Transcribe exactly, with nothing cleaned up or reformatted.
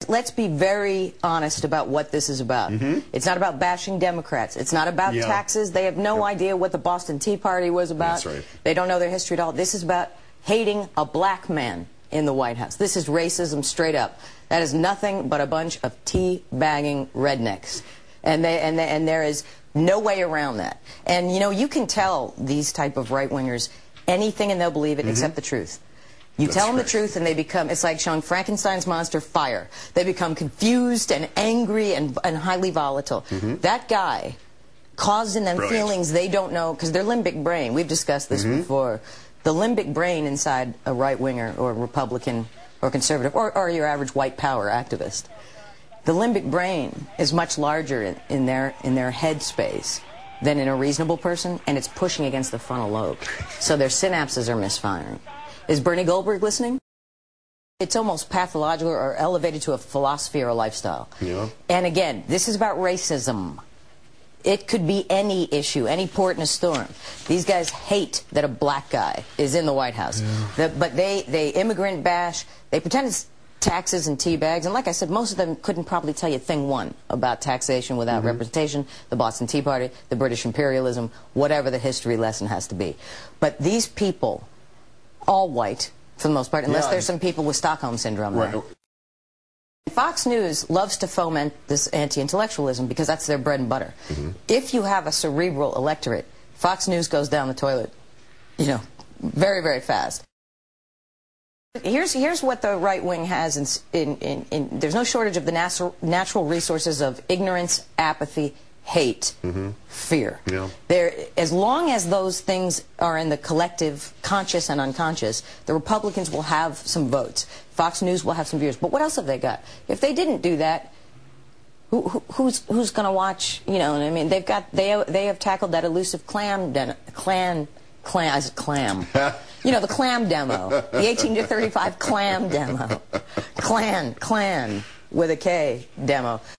let's let's be very honest about what this is about. Mm-hmm. It's not about bashing Democrats. It's not about yeah. taxes. They have no yep. idea what the Boston Tea Party was about. That's right. They don't know their history at all. This is about hating a black man in the White House. This is racism straight up. That is nothing but a bunch of tea-bagging rednecks. And, they, and, they, and there is no way around that. And, you know, you can tell these type of right-wingers anything and they'll believe it mm-hmm. except the truth. You That's tell them right. the truth and they become, it's like showing Frankenstein's monster fire. They become confused and angry and, and highly volatile. Mm-hmm. That guy caused in them Brilliant. feelings they don't know, because their limbic brain, we've discussed this mm-hmm. before, the limbic brain inside a right-winger or Republican or conservative or, or your average white power activist, the limbic brain is much larger in, in their in their head space than in a reasonable person, and it's pushing against the frontal lobe. So their synapses are misfiring. Is Bernie Goldberg listening? It's almost pathological or elevated to a philosophy or a lifestyle. Yeah. And again, this is about racism. It could be any issue, any port in a storm. These guys hate that a black guy is in the White House. Yeah. The, but they, they immigrant bash. They pretend it's taxes and tea bags. And like I said, most of them couldn't probably tell you thing one about taxation without mm-hmm. representation, the Boston Tea Party, the British imperialism, whatever the history lesson has to be. But these people, all white for the most part, unless yeah. there's some people with Stockholm Syndrome there. Right. Fox News loves to foment this anti-intellectualism because that's their bread and butter. Mm-hmm. If you have a cerebral electorate, Fox News goes down the toilet, you know, very, very fast. Here's, here's what the right wing has. In, in, in, in, there's no shortage of the natural, natural resources of ignorance, apathy, hate, mm-hmm. fear. Yeah. There, as long as those things are in the collective conscious and unconscious, the Republicans will have some votes. Fox News will have some viewers. But what else have they got? If they didn't do that, who, who, who's who's going to watch? You know, I mean, they've got they they have tackled that elusive clam den, clan clam I said clam. You know, the clam demo, the eighteen to thirty-five clam demo, clan clan with a K demo.